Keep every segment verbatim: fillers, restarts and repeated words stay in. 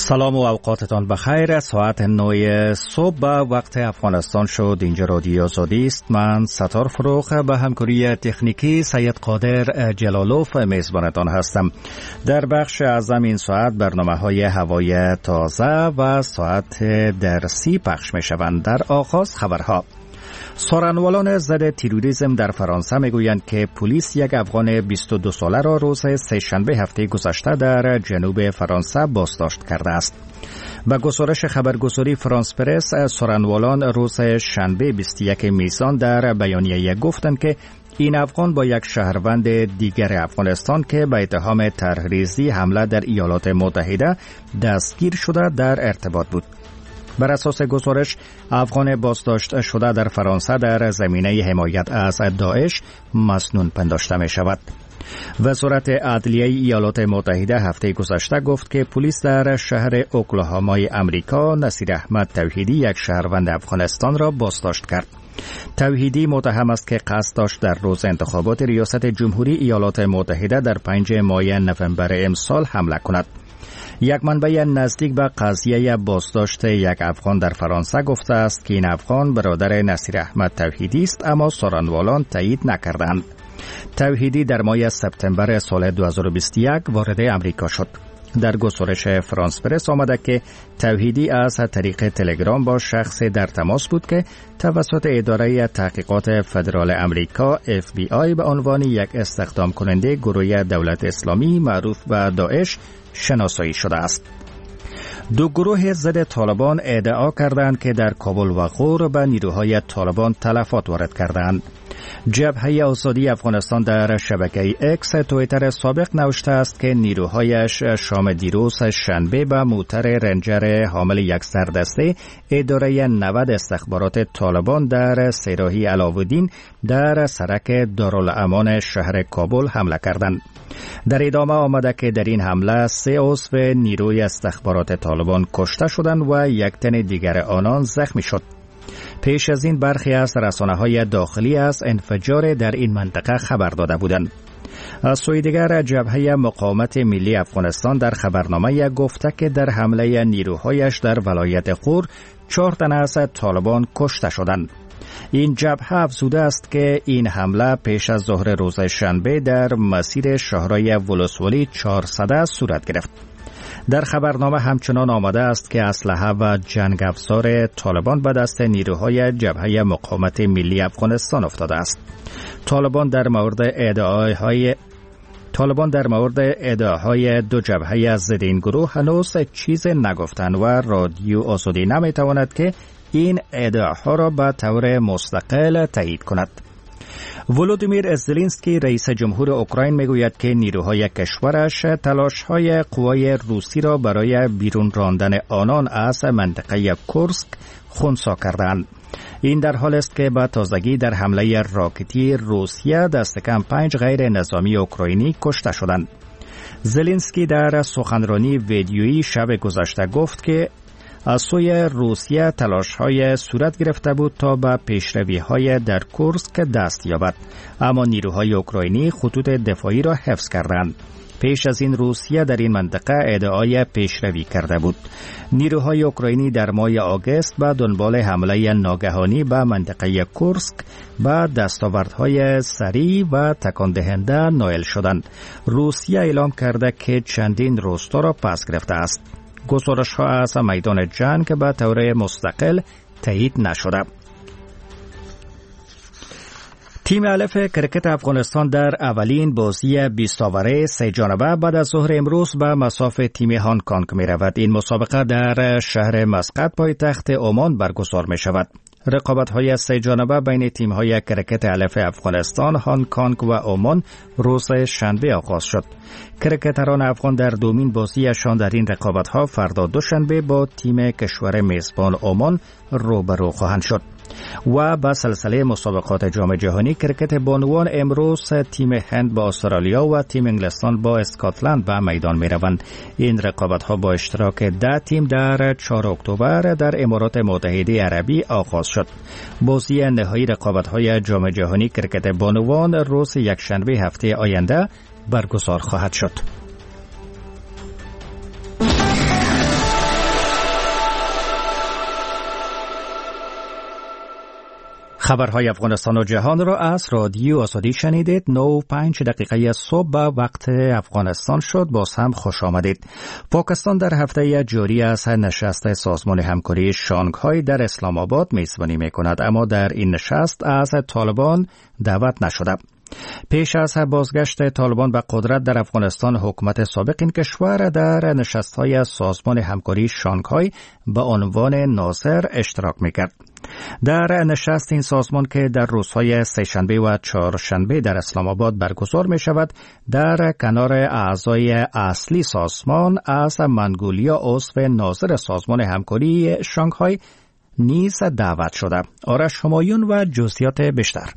سلام و اوقاتتان بخیر. ساعت نه صبح به وقت افغانستان شد. اینجا رادیو آزادی است. من ستار فروخ به همکاری تکنیکی سید قادر جلالوف میزبانتان هستم. در بخش اعظم این ساعت برنامه های هوای تازه و ساعت درسی پخش می شوند. در آغاز خبرها. سارنوالان ضد تروریسم در فرانسه میگویند که پلیس یک افغان بیست و دو ساله را روز سه‌شنبه هفته گذشته در جنوب فرانسه بازداشت کرده است. با گزارش خبرگزاری فرانس پرس، سارنوالان روز شنبه بیست و یکم میزان در بیانیه گفتند که این افغان با یک شهروند دیگر افغانستان که به اتهام طرحریزی حمله در ایالات متحده دستگیر شده در ارتباط بود. بر اساس گزارش، افغان بازداشت شده در فرانسه در زمینه حمایت از داعش مسنون پنداشته می شود. وزارت عدلیه ایالات متحده هفته گذشته گفت که پلیس در شهر اوکلاهامای امریکا نصیر احمد توحیدی یک شهروند افغانستان را بازداشت کرد. توحیدی متهم است که قصد داشت در روز انتخابات ریاست جمهوری ایالات متحده در پنجم ماه نوامبر امسال حمله کند. یک منبع نزدیک به قضیه بازداشت یک افغان در فرانسه گفته است که این افغان برادر نصیر احمد توحیدی است، اما سارنوالان تایید نکردند. توحیدی در ماه سپتامبر سال دو هزار و بیست و یک وارد امریکا شد. در گزارش فرانس پرس آمده که توحیدی از طریق تلگرام با شخصی در تماس بود که توسط اداره تحقیقات فدرال امریکا اف بی آی به عنوان یک استخدام کننده گروه دولت اسلامی معروف به داعش شناسایی شده است. دو گروه ضد طالبان ادعا کردند که در کابل و غور به نیروهای طالبان تلفات وارد کردند. جبهه آزادی افغانستان در شبکه اکس تویتر سابق نوشته است که نیروهایش شام دیروز شنبه به موتر رنجر حامل یک سردسته اداره نود استخبارات طالبان در سراهی علاودین در سرک دارالامان شهر کابل حمله کردند. در ادامه آمده که در این حمله سه عضو نیروی استخبارات طالبان کشته شدند و یک تن دیگر آنان زخمی شد. پیش از این برخی از رسانه‌های داخلی از انفجار در این منطقه خبر داده بودند. از سوی دیگر جبهه مقاومت ملی افغانستان در خبرنامه گفته که در حمله نیروهایش در ولایت غور چهار تن از طالبان کشته شدند. این جبهه افزوده است که این حمله پیش از ظهر روز شنبه در مسیر شهرهای ولسوالی چهارصد صورت گرفت. در خبرنامه همچنان آمده است که اسلحه و جنگ افزار طالبان به دست نیروهای جبهه مقاومت ملی افغانستان افتاده است. طالبان در مورد ادعاهای طالبان در مورد ادعاهای دو جبهه از ضد این گروه هنوز چیز نگفتند و رادیو آزادی نمیتواند که این ادعاها را به طور مستقل تایید کند. ولودیمیر زلنسکی رئیس جمهور اوکراین میگوید که نیروهای کشورش تلاش‌های قوای روسی را برای بیرون راندن آنان از منطقه کورسک خنثی کردند. این در حال است که با تازگی در حمله راکتی روسیه دست کم پنج غیر نظامی اوکراینی کشته شدند. زلنسکی در سخنرانی ویدیویی شب گذشته گفت که از سوی روسیه تلاش‌های صورت گرفته بود تا به پیشروی‌های در کورسک دست یابد، اما نیروهای اوکراینی خطوط دفاعی را حفظ کردند. پیش از این روسیه در این منطقه ادعای پیشروی کرده بود. نیروهای اوکراینی در ماه آگوست به دنبال حمله ناگهانی به منطقه کورسک با دستاوردهای سریع و تکان دهنده نائل شدند. روسیه اعلام کرده که چندین روستا را پس گرفته است. گزارش ها از میدان جنگ به طور مستقل تایید نشده. تیم الف کرکت افغانستان در اولین بازی بیست اوره سه جانبه بعد از ظهر امروز به مصاف تیم هانگ کنگ می رود. این مسابقه در شهر مسقط پایتخت عمان برگزار می شود. رقابت‌های سه جانبه بین تیم‌های کرکت الف افغانستان، هانگ کنگ و عمان روز شنبه آغاز شد. کرکتران افغان در دومین بازیشان در این رقابت‌ها فردا دوشنبه با تیم کشور میزبان عمان روبرو خواهند شد. و با سلسله مسابقات جام جهانی کرکت بانوان امروز تیم هند با استرالیا و تیم انگلستان با اسکاتلند به میدان می روند. این رقابت ها با اشتراک ده تیم در چهارم اکتبر در امارات متحده عربی آغاز شد. بازی نهایی رقابت های جام جهانی کرکت بانوان روز یکشنبه هفته آینده برگزار خواهد شد. خبرهای افغانستان و جهان را از رادیو آزادی شنیدید. نه و پنج دقیقه صبح به وقت افغانستان شد. باز هم خوش آمدید. پاکستان در هفته جاری از نشست سازمان همکاری شانگهای در اسلام آباد میزبانی می کند، اما در این نشست از طالبان دعوت نشده. پیش از بازگشت طالبان به قدرت در افغانستان، حکومت سابق این کشور در نشست‌های سازمان همکاری شانگهای به عنوان ناظر اشتراک می‌کرد. در نشست این سازمان که در روزهای سه‌شنبه و چهارشنبه در اسلام آباد برگزار می شود، در کنار اعضای اصلی سازمان از منگولیا عضو ناظر سازمان همکاری شانگهای نیز دعوت شده. آرش همایون و جزئیات بیشتر.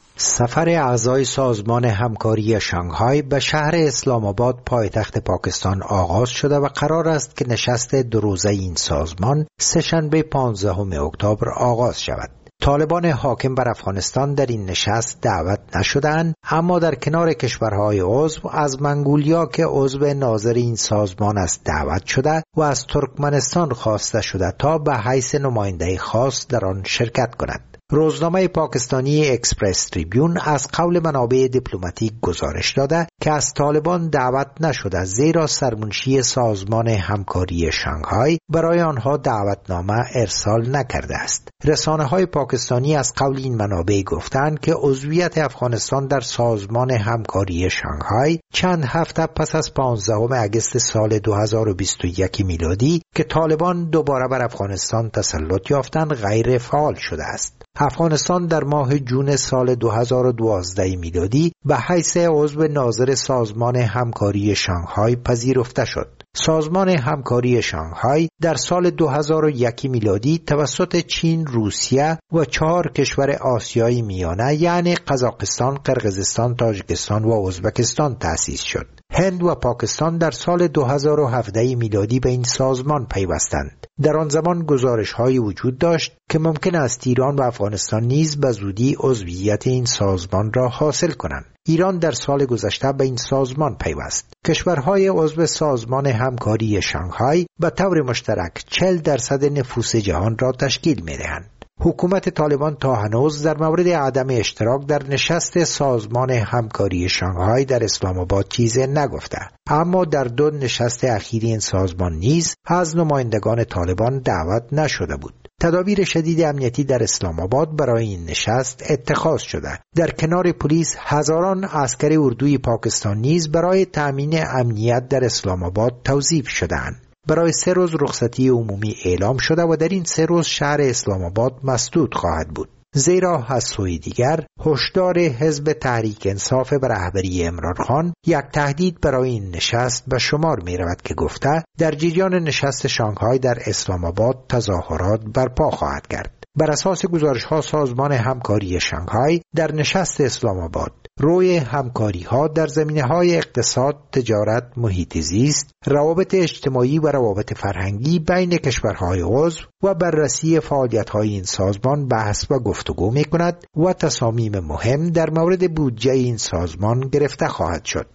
سفر اعضای سازمان همکاری شانگهای به شهر اسلام آباد پایتخت پاکستان آغاز شده و قرار است که نشست دو روزه این سازمان سه‌شنبه پانزدهم اکتبر آغاز شود. طالبان حاکم بر افغانستان در این نشست دعوت نشدند، اما در کنار کشورهای عضو از منگولیا که عضو ناظر این سازمان است دعوت شده و از ترکمنستان خواسته شده تا به حیث نماینده خاص در آن شرکت کند. روزنامه پاکستانی اکسپرس تریبیون از قول منابع دیپلماتیک گزارش داده که از طالبان دعوت نشده، زیرا سرمنشی سازمان همکاری شانگهای برای آنها دعوتنامه ارسال نکرده است. رسانه‌های پاکستانی از قول این منابع گفتند که عضویت افغانستان در سازمان همکاری شانگهای چند هفته پس از پانزدهم اگست سال دو هزار و بیست و یک میلادی که طالبان دوباره بر افغانستان تسلط یافتند غیر فعال شده است. افغانستان در ماه جون سال دو هزار و دوازده میلادی به حیث عضو ناظر سازمان همکاری شانگهای پذیرفته شد. سازمان همکاری شانگهای در سال دو هزار و یک میلادی توسط چین، روسیه و چهار کشور آسیای میانه یعنی قزاقستان، قرقیزستان، تاجیکستان و ازبکستان تأسیس شد. هند و پاکستان در سال دو هزار و هفده میلادی به این سازمان پیوستند. در آن زمان گزارش‌هایی وجود داشت که ممکن است ایران و افغانستان نیز به زودی عضویت این سازمان را حاصل کنند. ایران در سال گذشته به این سازمان پیوست. کشورهای عضو سازمان همکاری شانگهای به طور مشترک چهل درصد نفوس جهان را تشکیل می‌دهند. حکومت طالبان تا هنوز در مورد عدم اشتراک در نشست سازمان همکاری شانگهای در اسلام آباد چیزی نگفته، اما در دو نشست اخیر این سازمان نیز از نمایندگان طالبان دعوت نشده بود. تدابیر شدید امنیتی در اسلام آباد برای این نشست اتخاذ شده. در کنار پلیس هزاران عسکر اردوی پاکستان نیز برای تأمین امنیت در اسلام آباد توظیف شدند. برای سه روز رخصتی عمومی اعلام شده و در این سه روز شهر اسلام آباد مسدود خواهد بود. زیرا از سوی دیگر هشدار حزب تحریک انصاف به رهبری عمران خان یک تهدید برای این نشست به شمار می رود که گفته در جریان نشست شانگهای در اسلام آباد تظاهرات برپا خواهد کرد. بر اساس گزارش‌ها سازمان همکاری شانگهای در نشست اسلام آباد روی همکاری‌ها در زمینه‌های اقتصاد، تجارت، محیط زیست، روابط اجتماعی و روابط فرهنگی بین کشورهای عضو و بررسی فعالیت‌های این سازمان بحث و گفتگو می‌کند و تصامیم مهم در مورد بودجه این سازمان گرفته خواهد شد.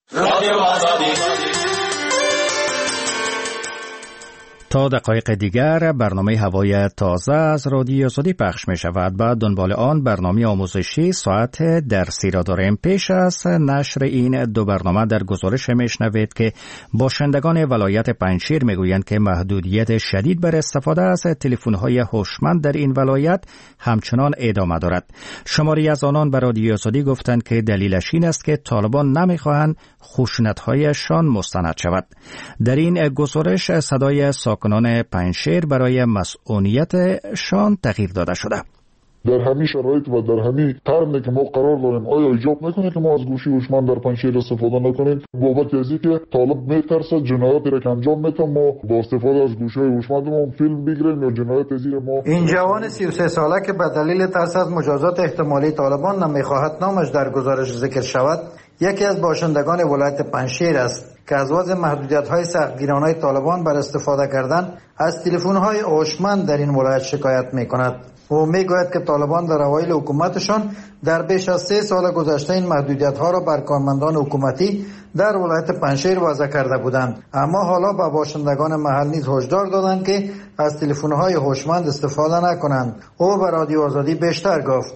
تا دقایق دیگر برنامه هوای تازه از رادیو آزادی پخش می شود. بعد دنبال آن برنامه آموزشی ساعت درسی را داریم. پیش از نشر این دو برنامه در گزارش می شنوید که باشندگان ولایت پنجشیر می گویند که محدودیت شدید بر استفاده از تلفن‌های هوشمند در این ولایت همچنان ادامه دارد. شماری از آنان به رادیو آزادی گفتند که دلیلش این است که طالبان نمی خواهند خشونت‌هایشان مستند شود. در این گزارش صدای ساکنان پنجشیر برای مسئولیتشان تغییر داده شده. در همین شرایط و در همین قرنی که ما قرار داریم آیا ایجاب میکنه که ما از گوشی هوشمند در پنجشیر استفاده نکنیم؟ بابت از اینکه طالب میترسه جنایاتی را که انجام میده ما با استفاده از گوشی هوشمند ما فیلم بگیریم یا جنایت زیر ما. این جوان سی و سه ساله که به دلیل ترس از مجازات احتمالی طالبان نمیخواهد نامش در گزارش ذکر شود، یکی از باشندگان ولایت پنجشیر است که از وضع محدودیت‌های سختگیرانه طالبان بر استفاده کردن از تلفن‌های هوشمند در این ولایت شکایت می‌کند. او میگوید که طالبان در اوایل حکومتشان در بیش از سه سال گذشته این محدودیت‌ها را بر کارمندان حکومتی در ولایت پنجشیر وضع کرده بودند، اما حالا به باشندگان محل نیز هشدار دادند که از تلفن‌های هوشمند استفاده نکنند. او به رادیو آزادی بیشتر گفت: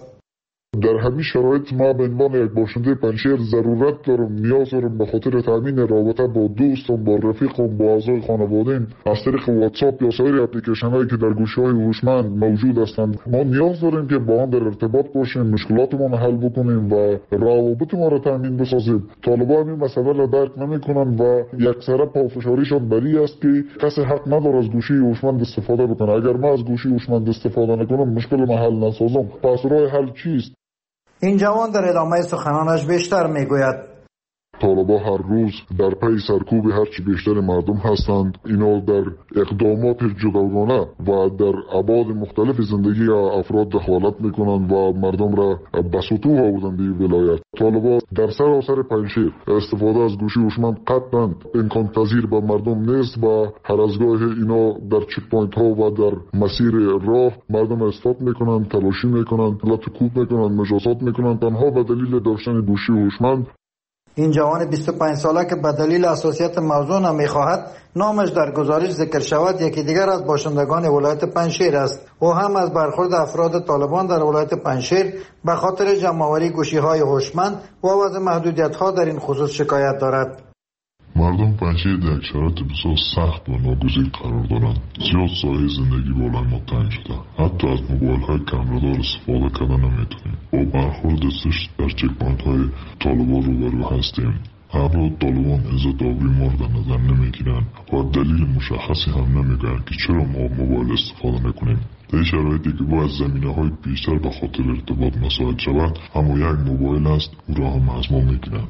در همین شرایط ما به عنوان یک باشنده پنجشیر ضرورت دارم، نیاز دارم به خاطر تامین رابطه با دوستم، با رفیقم، با اعضای خانواده‌ام از طریق واتساپ یا سایر اپلیکیشن‌هایی که در گوشی‌های هوشمند موجود هستند. ما نیاز داریم که با آن در ارتباط باشیم، مشکلاتمان حل بکنیم و روابط ما را تامین بسازیم. طالبان این مسئله را درک نمی‌کنند و یکسره پافشاریشان بری است که کسی حق نداره از گوشی هوشمند استفاده بکنه. اگر ما از گوشی هوشمند استفاده نکنم مشکل ما حل نسازم. پس راه حل چیست؟ این جوان در ادامه سخنانش بیشتر میگوید: طالبان هر روز در پی سرکوب هرچی بیشتر مردم هستند. اینا در اقدامات جداگانه و در ابعاد مختلف زندگی افراد دخالت میکنند و مردم را به سطوح آوردند این ولایت. طالبان در سراسر پنجشیر استفاده از گوشی هوشمند قطعا امکان پذیر به مردم نیست و هر از گاه اینا در چک پوینت ها و در مسیر راه مردم استاپ میکنند، تلاشی میکنند، لطکوب میکنند، مجازات میکنند تنها به دلیل داشتن گوشی هوشمند. این جوان بیست و پنج ساله که به دلیل حساسیت موضوع نمیخواهد نامش در گزارش ذکر شود یکی دیگر از باشندگان ولایت پنجشیر است. او هم از برخورد افراد طالبان در ولایت پنجشیر به خاطر جمع‌آوری گوشی‌های هوشمند و وضع محدودیت‌ها در این خصوص شکایت دارد. مردم پنجشیر در یک شرایط بسیار سخت و ناگزیر قرار دارند. زیاد سایه زندگی بالای ما تنگ شده. حتی از موبایل‌های کمره‌دار استفاده کردن نمیتونیم. با برخورد سست در چک پوینت‌های طالبان روبرو هستیم. افراد طالبان عزت آبی ما را در نظر نمیگیرند و دلیل مشخصی هم نمیگن که چرا ما موبایل استفاده نکنیم. در شرایطی که باید زمینه‌های بیشتر به خاطر ارتباط مساعد شود، اما یک موبایل است او را هم از ما میگیرند.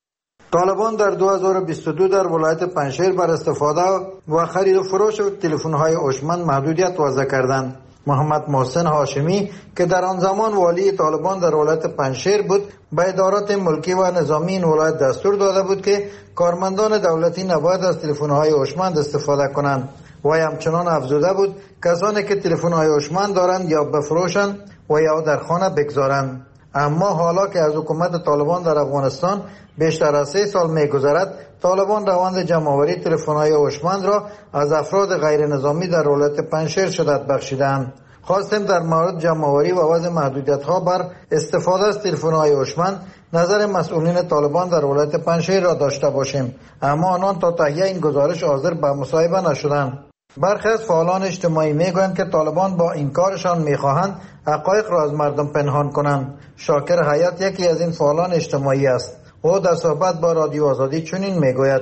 طالبان در دو هزار و بیست و دو در ولایت پنجشیر بر استفاده و خرید و فروش تلفن‌های هوشمند محدودیت وضع کردند. محمد محسن هاشمی که در آن زمان والی طالبان در ولایت پنجشیر بود، به ادارات ملکی و نظامی این ولایت دستور داده بود که کارمندان دولتی نباید از تلفن‌های هوشمند استفاده کنند و همچنان افزوده بود کسانی که تلفن‌های هوشمند دارند یا بفروشند و یا در خانه بگذارند. اما حالا که از حکومت طالبان در افغانستان بیشتر از سه سال می‌گذرد، طالبان روند جمع‌آوری تلفن‌های هوشمند را از افراد غیر نظامی در ولایت پنجشیر شدت بخشیدند. خواستیم در مورد جمع‌آوری و وضع محدودیت‌ها بر استفاده از تلفن‌های هوشمند نظر مسئولین طالبان در ولایت پنجشیر را داشته باشیم، اما آنان تا تهیه این گزارش حاضر به مصاحبه نشدند. برخی از فعالان اجتماعی میگویند که طالبان با این کارشان میخواهند حقایق را از مردم پنهان کنند. شاکر حیات یکی از این فعالان اجتماعی است. او در صحبت با رادیو آزادی چنین میگوید: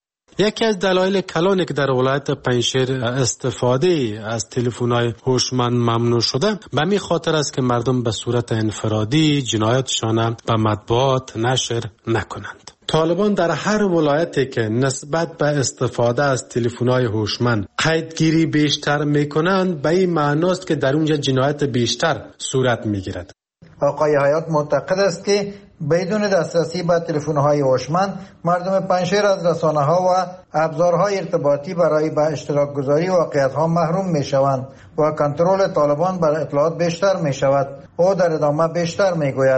یکی از دلایل کلانی که در ولایت پنجشیر استفاده از تلفن‌های هوشمند ممنوع شده به می خاطر است که مردم به صورت انفرادی جنایتشان به مطبوعات نشر نکنند. طالبان در هر ولایتی که نسبت به استفاده از تلفن‌های هوشمند قیدگیری بیشتر میکنند به این معناست که در اونجا جنایت بیشتر صورت میگیرد. آقای حیات معتقد است که بدون دسترسی به تلفن‌های هوشمند مردم پنجشیر از رسانه‌ها و ابزارهای ارتباطی برای به اشتراک گذاری واقعیت‌ها محروم می‌شوند و کنترل طالبان بر اطلاعات بیشتر می‌شود. او در ادامه بیشتر می‌گوید: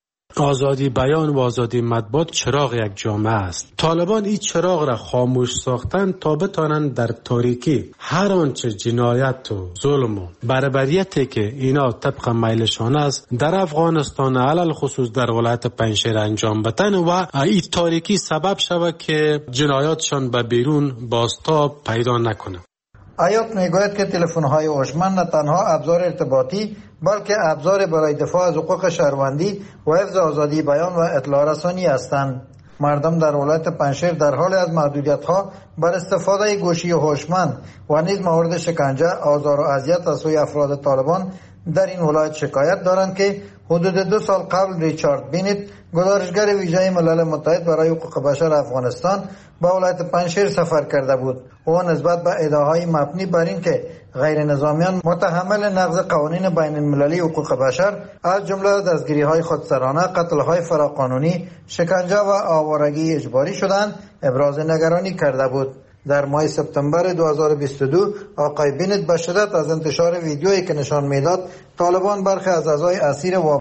آزادی بیان و آزادی مطبوعات چراغ یک جامعه است. طالبان این چراغ را خاموش ساختند تا بتانند در تاریکی هر آنچه جنایت و ظلم و بربریتی که اینا طبق میلشان است در افغانستان علل خصوص در ولایت پنجشیر انجام بدن و این تاریکی سبب شود که جنایاتشان به بیرون بازتاب پیدا نکنه. حیات میگوید که تلفن‌های هوشمند نه تنها ابزار ارتباطی بلکه ابزار برای دفاع از حقوق شهروندی و حفظ آزادی بیان و اطلاع رسانی هستند. مردم در ولایت پنجشیر در حال از محدودیت‌ها بر استفاده گوشی هوشمند و نیز مورد شکنجه، آزار و اذیت از سوی افراد طالبان در این ولایت شکایت دارند که حدود دو سال قبل ریچارد بینیت گزارشگر ویژه ملل متحد برای حقوق بشر افغانستان به ولایت پنجشیر سفر کرده بود. او نسبت به ادعاهای مبنی بر این که غیر نظامیان متحمل نقض قوانین بین المللی حقوق بشر از جمله دستگیری‌های خودسرانه، قتل‌های فراقانونی، شکنجه و آوارگی اجباری شدند ابراز نگرانی کرده بود. در ماه سپتامبر دو هزار و بیست و دو آقای بنت به شدت از انتشار ویدیویی که نشان میداد طالبان برخی از اعضای اسیر